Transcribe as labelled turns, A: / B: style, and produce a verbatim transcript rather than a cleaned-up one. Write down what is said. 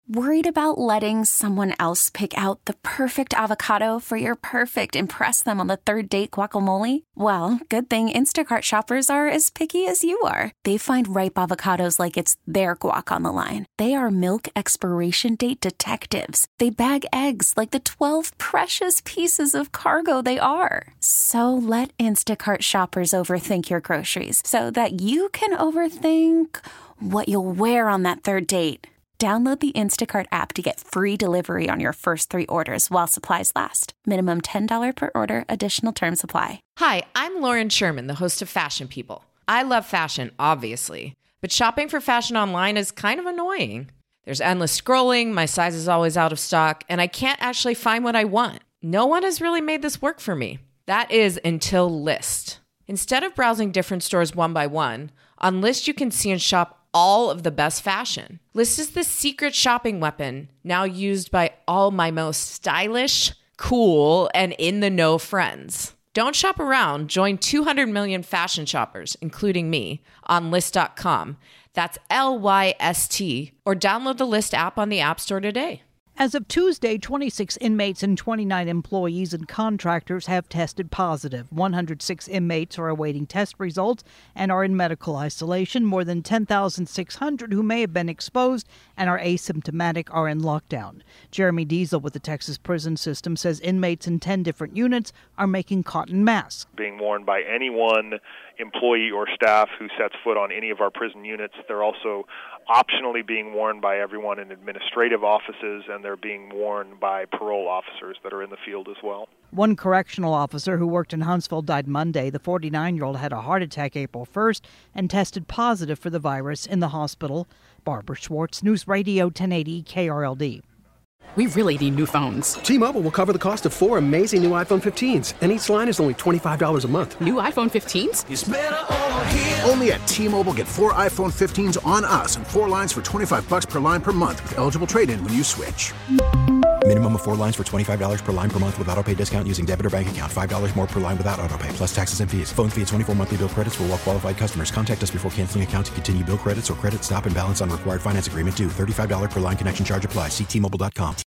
A: Worried about letting someone else pick out the perfect avocado for your perfect impress them on the third date guacamole? Well, good thing Instacart shoppers are as picky as you are. They find ripe avocados like it's their guac on the line. They are milk expiration date detectives. They bag eggs like the twelve precious pieces of cargo they are. So let Instacart shoppers overthink your groceries so that you can overthink what you'll wear on that third date. Download the Instacart app to get free delivery on your first three orders while supplies last. Minimum ten dollars per order. Additional terms apply.
B: Hi, I'm Lauren Sherman, the host of Fashion People. I love fashion, obviously, but shopping for fashion online is kind of annoying. There's endless scrolling, my size is always out of stock, and I can't actually find what I want. No one has really made this work for me. That is until Lyst. Instead of browsing different stores one by one, on Lyst you can see and shop all of the best fashion. Lyst is the secret shopping weapon now used by all my most stylish, cool, and in-the-know friends. Don't shop around. Join two hundred million fashion shoppers, including me, on Lyst dot com. That's L Y S T. Or download the Lyst app on the App Store today.
C: As of Tuesday, twenty-six inmates and twenty-nine employees and contractors have tested positive. one hundred six inmates are awaiting test results and are in medical isolation. More than ten thousand six hundred who may have been exposed and are asymptomatic are in lockdown. Jeremy Diesel with the Texas prison system says inmates in ten different units are making cotton masks.
D: Being worn by anyone, employee or staff who sets foot on any of our prison units. They're also optionally being worn by everyone in administrative offices, and they're being worn by parole officers that are in the field as well.
C: One correctional officer who worked in Huntsville died Monday. The forty-nine-year-old had a heart attack April first and tested positive for the virus in the hospital. Barbara Schwartz, News Radio ten eighty K R L D.
E: We really need new phones.
F: T-Mobile will cover the cost of four amazing new iPhone fifteens, and each line is only twenty-five dollars a month.
E: New iPhone fifteens?
G: It's better over here. Only at T-Mobile, get four iPhone fifteens on us and four lines for twenty-five dollars per line per month with eligible trade-in when you switch.
H: Minimum of four lines for twenty-five dollars per line per month with autopay discount using debit or bank account. five dollars more per line without autopay, plus taxes and fees. Phone fee at twenty-four monthly bill credits for well-qualified customers. Contact us before canceling account to continue bill credits or credit stop and balance on required finance agreement due. thirty-five dollars per line connection charge applies. See T Mobile dot com.